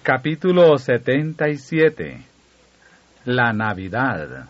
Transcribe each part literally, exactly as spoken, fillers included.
Capítulo setenta y siete. La Navidad.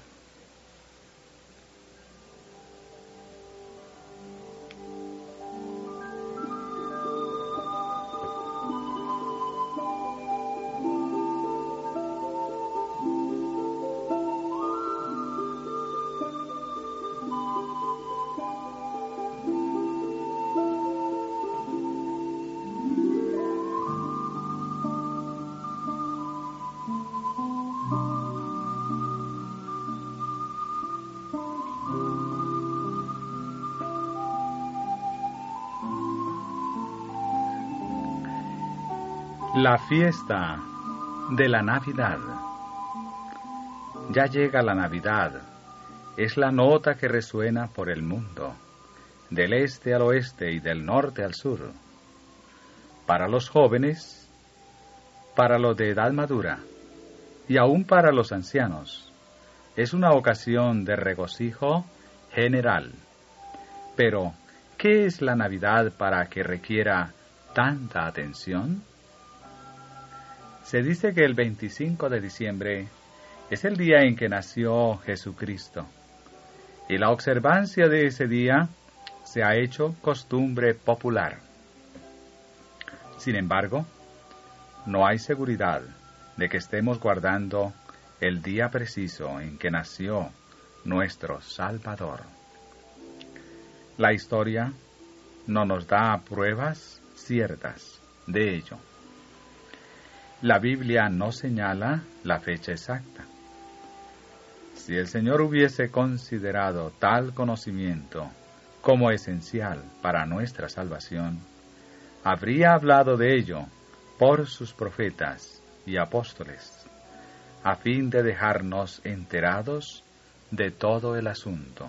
La fiesta de la Navidad. Ya llega la Navidad. Es la nota que resuena por el mundo, del este al oeste y del norte al sur. Para los jóvenes, para los de edad madura y aún para los ancianos, es una ocasión de regocijo general. Pero, ¿qué es la Navidad para que requiera tanta atención? Se dice que el veinticinco de diciembre es el día en que nació Jesucristo, y la observancia de ese día se ha hecho costumbre popular. Sin embargo, no hay seguridad de que estemos guardando el día preciso en que nació nuestro Salvador. La historia no nos da pruebas ciertas de ello. La Biblia no señala la fecha exacta. Si el Señor hubiese considerado tal conocimiento como esencial para nuestra salvación, habría hablado de ello por sus profetas y apóstoles, a fin de dejarnos enterados de todo el asunto.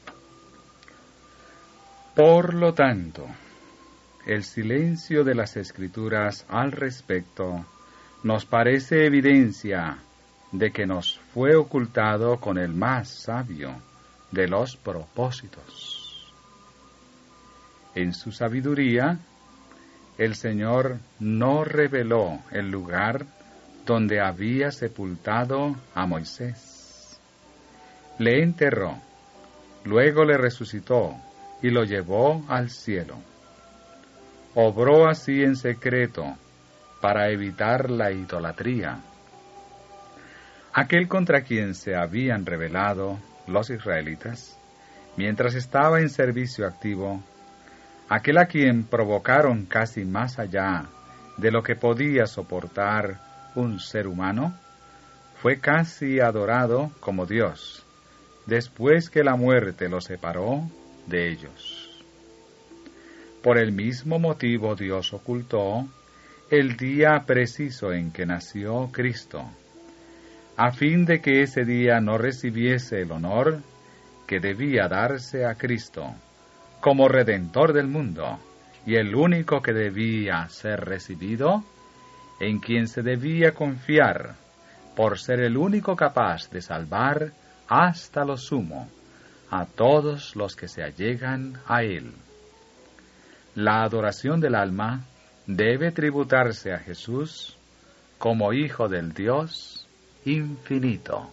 Por lo tanto, el silencio de las Escrituras al respecto nos parece evidencia de que nos fue ocultado con el más sabio de los propósitos. En su sabiduría, el Señor no reveló el lugar donde había sepultado a Moisés. Le enterró, luego le resucitó y lo llevó al cielo. Obró así en secreto para evitar la idolatría. Aquel contra quien se habían rebelado los israelitas, mientras estaba en servicio activo, aquel a quien provocaron casi más allá de lo que podía soportar un ser humano, fue casi adorado como Dios, después que la muerte lo separó de ellos. Por el mismo motivo Dios ocultó el día preciso en que nació Cristo, a fin de que ese día no recibiese el honor que debía darse a Cristo como Redentor del mundo, y el único que debía ser recibido, en quien se debía confiar, por ser el único capaz de salvar hasta lo sumo a todos los que se allegan a Él. La adoración del alma debe tributarse a Jesús como Hijo del Dios infinito.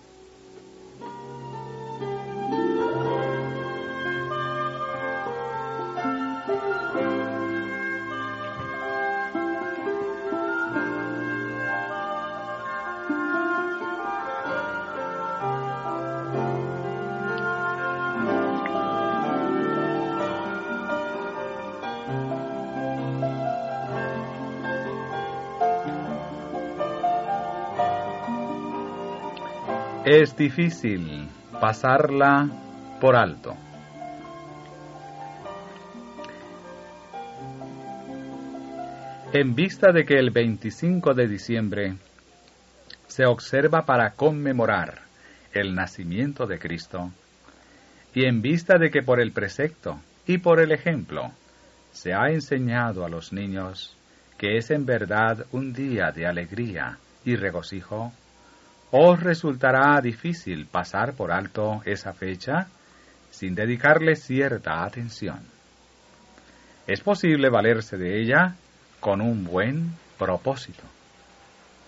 Es difícil pasarla por alto. En vista de que el veinticinco de diciembre se observa para conmemorar el nacimiento de Cristo, y en vista de que por el precepto y por el ejemplo se ha enseñado a los niños que es en verdad un día de alegría y regocijo, os resultará difícil pasar por alto esa fecha sin dedicarle cierta atención. Es posible valerse de ella con un buen propósito.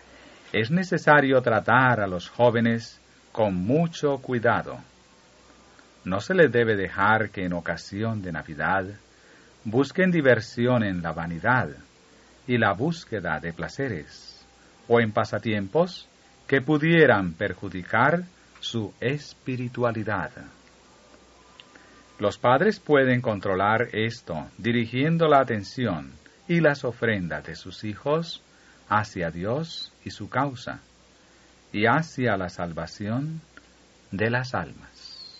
es necesario tratar a los jóvenes con mucho cuidado. No se les debe dejar que en ocasión de Navidad busquen diversión en la vanidad y la búsqueda de placeres, o en pasatiempos que pudieran perjudicar su espiritualidad. Los padres pueden controlar esto dirigiendo la atención y las ofrendas de sus hijos hacia Dios y su causa, y hacia la salvación de las almas.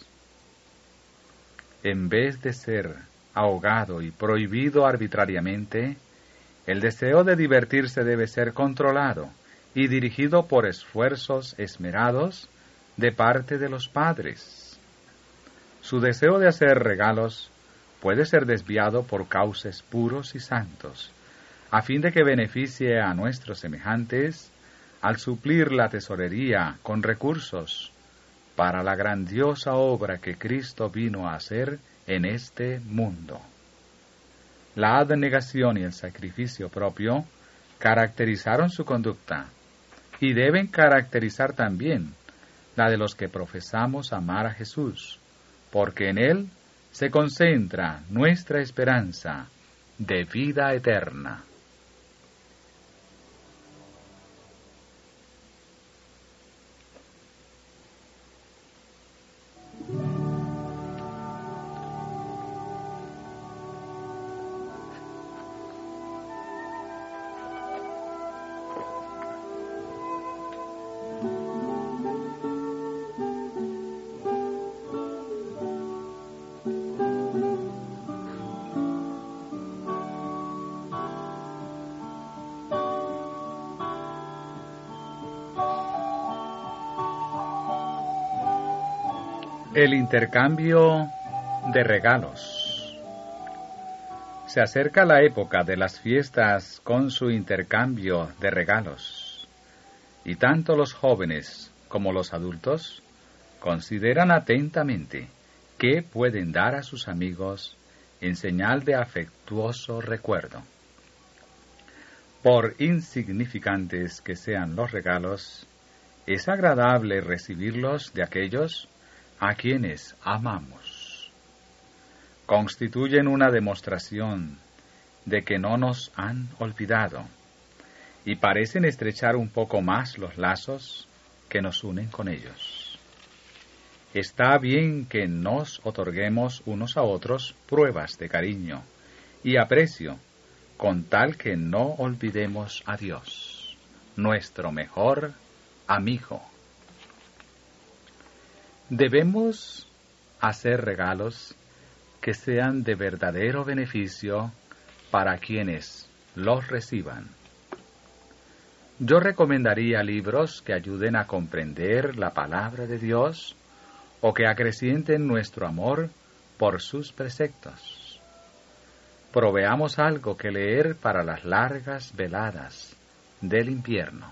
En vez de ser ahogado y prohibido arbitrariamente, el deseo de divertirse debe ser controlado y dirigido por esfuerzos esmerados de parte de los padres. Su deseo de hacer regalos puede ser desviado por cauces puros y santos, a fin de que beneficie a nuestros semejantes al suplir la tesorería con recursos para la grandiosa obra que Cristo vino a hacer en este mundo. La abnegación y el sacrificio propio caracterizaron su conducta y deben caracterizar también la de los que profesamos amar a Jesús, porque en Él se concentra nuestra esperanza de vida eterna. El intercambio de regalos. Se acerca la época de las fiestas con su intercambio de regalos, y tanto los jóvenes como los adultos consideran atentamente qué pueden dar a sus amigos en señal de afectuoso recuerdo. Por insignificantes que sean los regalos, es agradable recibirlos de aquellos a quienes amamos. Constituyen una demostración de que no nos han olvidado y parecen estrechar un poco más los lazos que nos unen con ellos. Está bien que nos otorguemos unos a otros pruebas de cariño y aprecio, con tal que no olvidemos a Dios, nuestro mejor amigo. Debemos hacer regalos que sean de verdadero beneficio para quienes los reciban. Yo recomendaría libros que ayuden a comprender la palabra de Dios o que acrecienten nuestro amor por sus preceptos. Proveamos algo que leer para las largas veladas del invierno.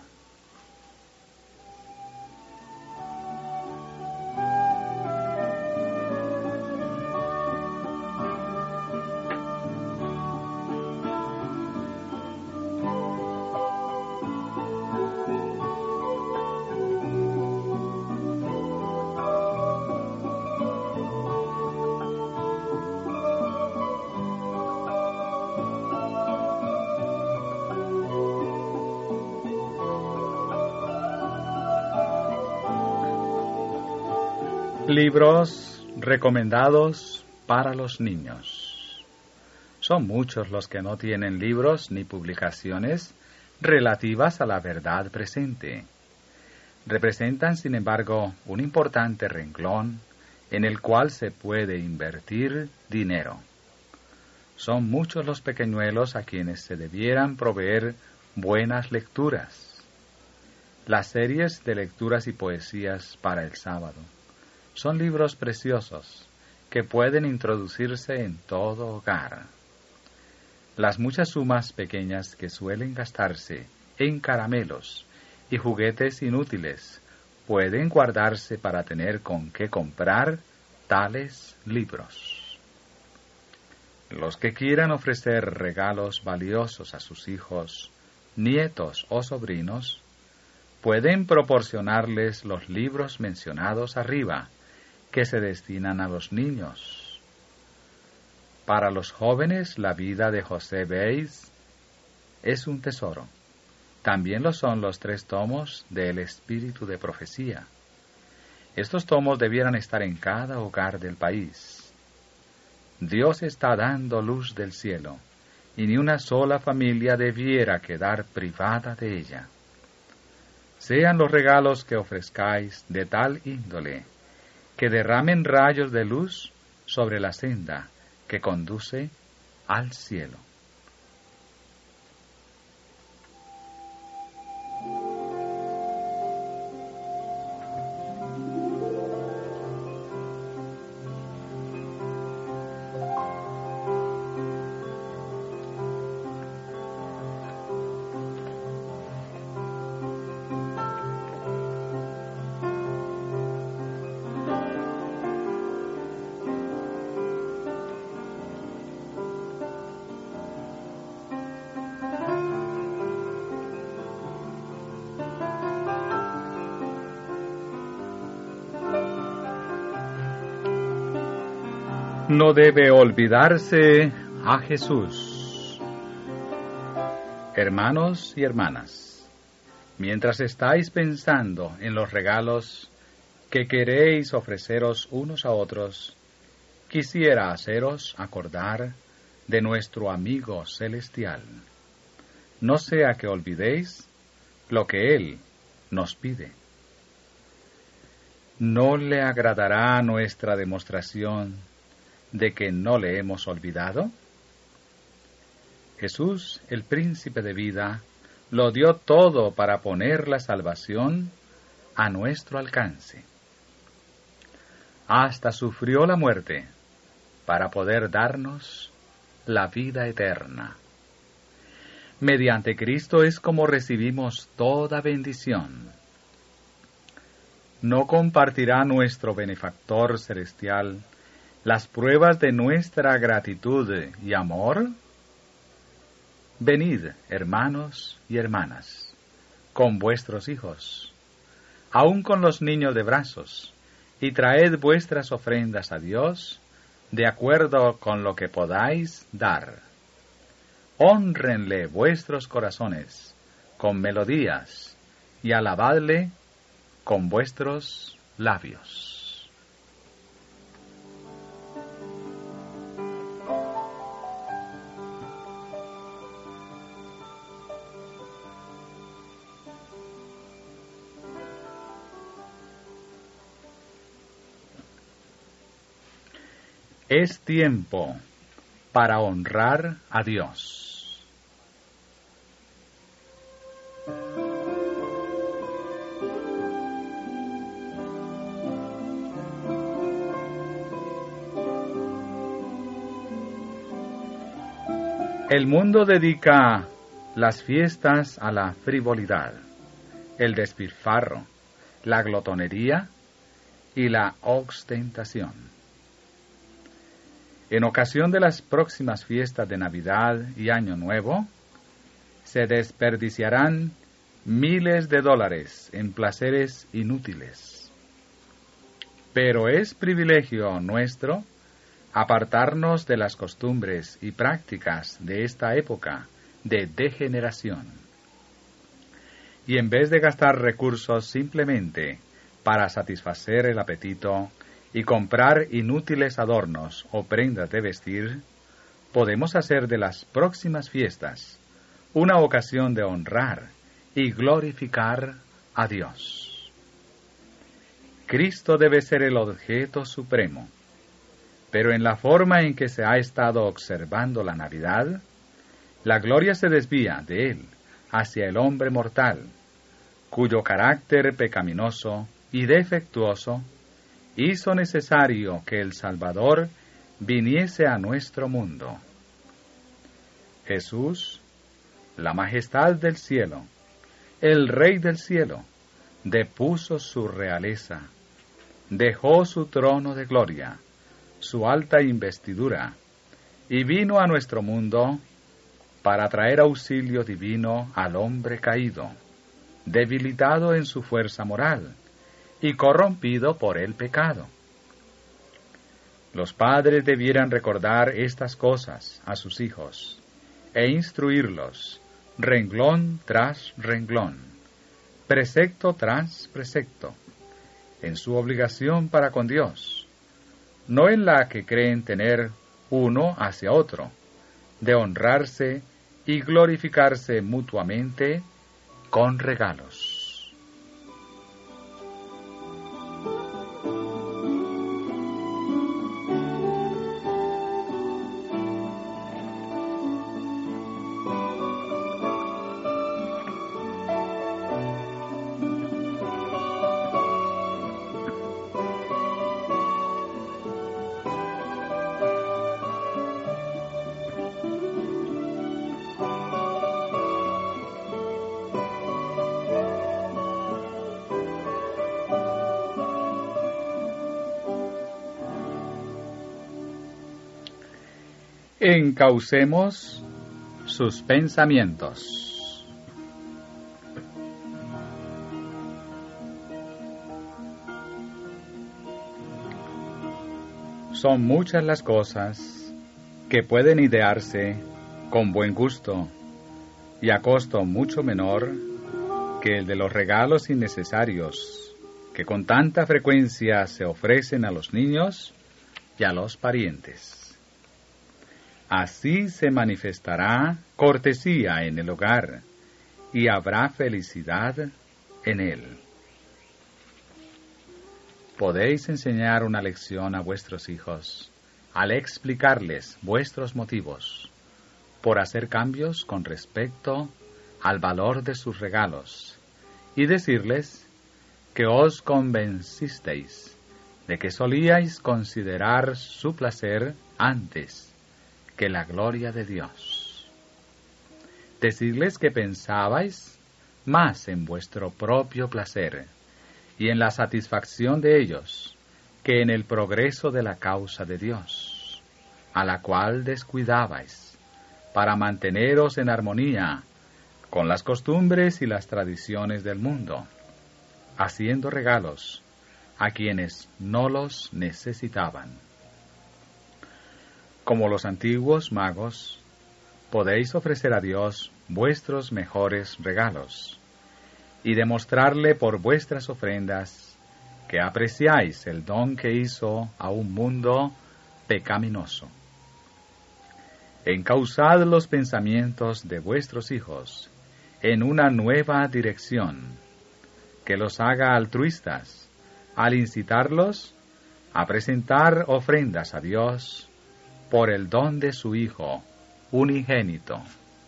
Libros recomendados para los niños. Son muchos los que no tienen libros ni publicaciones relativas a la verdad presente. Representan, sin embargo, un importante renglón en el cual se puede invertir dinero. Son muchos los pequeñuelos a quienes se debieran proveer buenas lecturas. Las series de lecturas y poesías para el sábado son libros preciosos que pueden introducirse en todo hogar. Las muchas sumas pequeñas que suelen gastarse en caramelos y juguetes inútiles pueden guardarse para tener con qué comprar tales libros. Los que quieran ofrecer regalos valiosos a sus hijos, nietos o sobrinos, pueden proporcionarles los libros mencionados arriba, que se destinan a los niños. Para los jóvenes, la vida de José Baez es un tesoro. También lo son los tres tomos del Espíritu de Profecía. Estos tomos debieran estar en cada hogar del país. Dios está dando luz del cielo, y ni una sola familia debiera quedar privada de ella. Sean los regalos que ofrezcáis de tal índole, que derramen rayos de luz sobre la senda que conduce al cielo. No debe olvidarse a Jesús. Hermanos y hermanas, mientras estáis pensando en los regalos que queréis ofreceros unos a otros, quisiera haceros acordar de nuestro amigo celestial. No sea que olvidéis lo que Él nos pide. ¿No le agradará nuestra demostración de que no le hemos olvidado? Jesús, el príncipe de vida, lo dio todo para poner la salvación a nuestro alcance. Hasta sufrió la muerte para poder darnos la vida eterna. Mediante Cristo es como recibimos toda bendición. ¿No compartirá nuestro benefactor celestial las pruebas de nuestra gratitud y amor? Venid, hermanos y hermanas, con vuestros hijos, aun con los niños de brazos, y traed vuestras ofrendas a Dios, de acuerdo con lo que podáis dar. Hónrenle vuestros corazones con melodías, y alabadle con vuestros labios. Es tiempo para honrar a Dios. El mundo dedica las fiestas a la frivolidad, el despilfarro, la glotonería y la ostentación. En ocasión de las próximas fiestas de Navidad y Año Nuevo, se desperdiciarán miles de dólares en placeres inútiles. Pero es privilegio nuestro apartarnos de las costumbres y prácticas de esta época de degeneración. Y en vez de gastar recursos simplemente para satisfacer el apetito y comprar inútiles adornos o prendas de vestir, podemos hacer de las próximas fiestas una ocasión de honrar y glorificar a Dios. Cristo debe ser el objeto supremo, pero en la forma en que se ha estado observando la Navidad, la gloria se desvía de Él hacia el hombre mortal, cuyo carácter pecaminoso y defectuoso hizo necesario que el Salvador viniese a nuestro mundo. Jesús, la majestad del cielo, el Rey del cielo, depuso su realeza, dejó su trono de gloria, su alta investidura, y vino a nuestro mundo para traer auxilio divino al hombre caído. debilitado en su fuerza moral y corrompido por el pecado. Los padres debieran recordar estas cosas a sus hijos e instruirlos renglón tras renglón, precepto tras precepto, en su obligación para con Dios, no en la que creen tener uno hacia otro, de honrarse y glorificarse mutuamente con regalos. Encaucemos sus pensamientos. Son muchas las cosas que pueden idearse con buen gusto y a costo mucho menor que el de los regalos innecesarios que con tanta frecuencia se ofrecen a los niños y a los parientes. Así se manifestará cortesía en el hogar y habrá felicidad en él. Podéis enseñar una lección a vuestros hijos al explicarles vuestros motivos por hacer cambios con respecto al valor de sus regalos y decirles que os convencisteis de que solíais considerar su placer antes que la gloria de Dios. Decidles que pensabais más en vuestro propio placer y en la satisfacción de ellos que en el progreso de la causa de Dios, a la cual descuidabais para manteneros en armonía con las costumbres y las tradiciones del mundo, haciendo regalos a quienes no los necesitaban. Como los antiguos magos, podéis ofrecer a Dios vuestros mejores regalos y demostrarle por vuestras ofrendas que apreciáis el don que hizo a un mundo pecaminoso. Encauzad los pensamientos de vuestros hijos en una nueva dirección, que los haga altruistas, al incitarlos a presentar ofrendas a Dios por el don de su Hijo unigénito.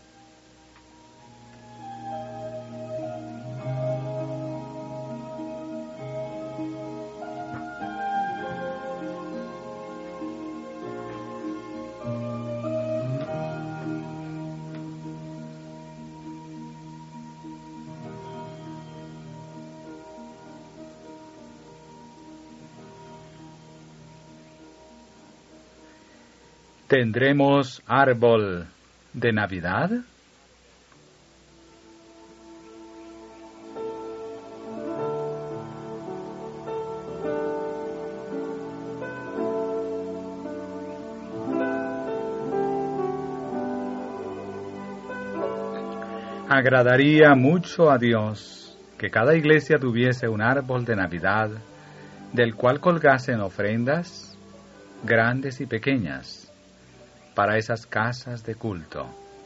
¿Tendremos árbol de Navidad? Agradaría mucho a Dios que cada iglesia tuviese un árbol de Navidad del cual colgasen ofrendas grandes y pequeñas para esas casas de culto.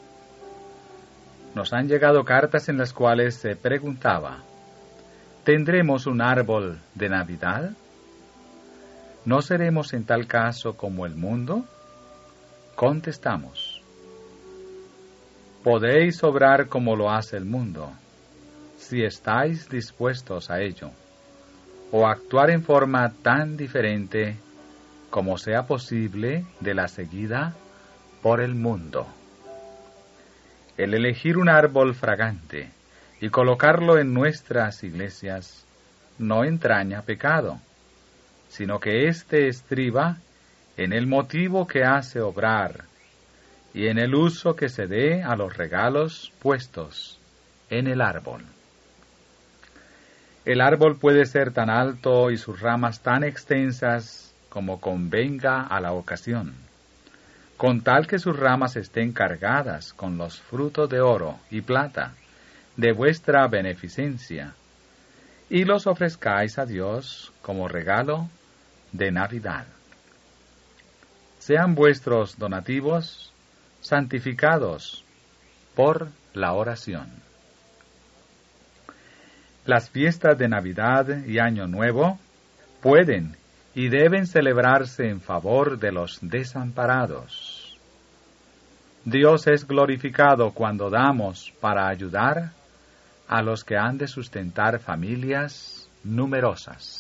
Nos han llegado cartas en las cuales se preguntaba: ¿tendremos un árbol de Navidad? ¿No seremos en tal caso como el mundo? Contestamos: podéis obrar como lo hace el mundo, si estáis dispuestos a ello, o actuar en forma tan diferente como sea posible de la seguida por el mundo. El elegir un árbol fragante y colocarlo en nuestras iglesias no entraña pecado, sino que éste estriba en el motivo que hace obrar y en el uso que se dé a los regalos puestos en el árbol. El árbol puede ser tan alto y sus ramas tan extensas como convenga a la ocasión, con tal que sus ramas estén cargadas con los frutos de oro y plata de vuestra beneficencia, y los ofrezcáis a Dios como regalo de Navidad. Sean vuestros donativos santificados por la oración. Las fiestas de Navidad y Año Nuevo pueden y deben celebrarse en favor de los desamparados. Dios es glorificado cuando damos para ayudar a los que han de sustentar familias numerosas.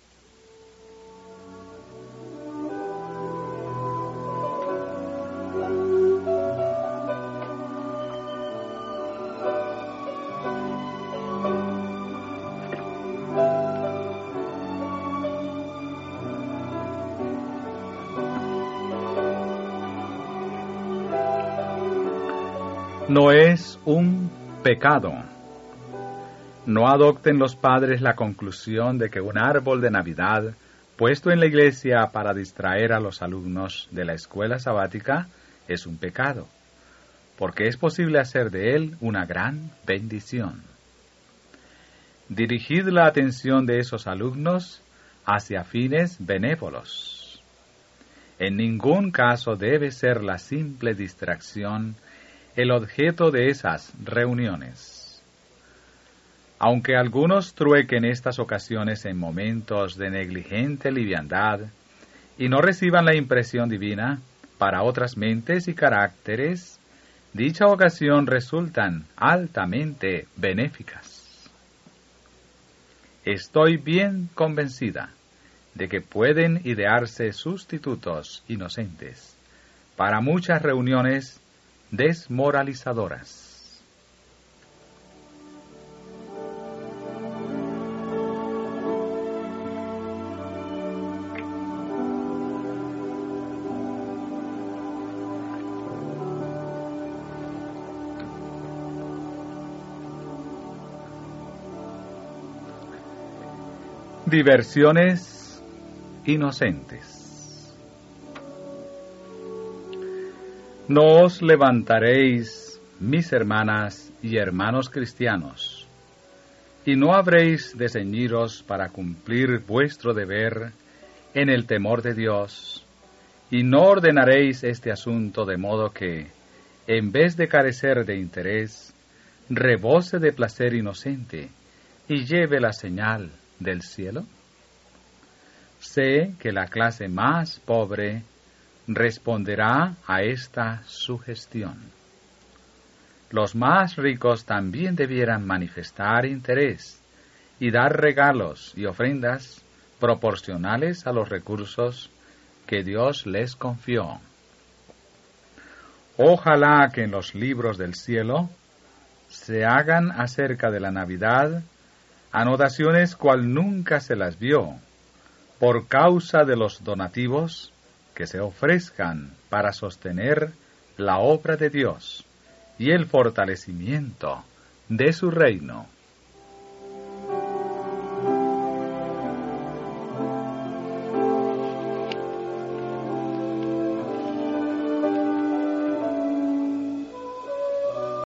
No es un pecado. No adopten los padres la conclusión de que un árbol de Navidad puesto en la iglesia para distraer a los alumnos de la escuela sabática es un pecado, porque es posible hacer de él una gran bendición. Dirigid la atención de esos alumnos hacia fines benévolos. En ningún caso debe ser la simple distracción el objeto de esas reuniones. Aunque algunos truequen estas ocasiones en momentos de negligente liviandad y no reciban la impresión divina, para otras mentes y caracteres, dicha ocasión resultan altamente benéficas. Estoy bien convencida de que pueden idearse sustitutos inocentes para muchas reuniones desmoralizadoras. Diversiones inocentes. No os levantaréis, mis hermanas y hermanos cristianos, y no habréis de ceñiros para cumplir vuestro deber en el temor de Dios, y no ordenaréis este asunto de modo que, en vez de carecer de interés, rebose de placer inocente y lleve la señal del cielo. Sé que la clase más pobre responderá a esta sugestión. Los más ricos también debieran manifestar interés y dar regalos y ofrendas proporcionales a los recursos que Dios les confió. Ojalá que en los libros del cielo se hagan acerca de la Navidad anotaciones cual nunca se las vio, por causa de los donativos que se ofrezcan para sostener la obra de Dios y el fortalecimiento de su reino.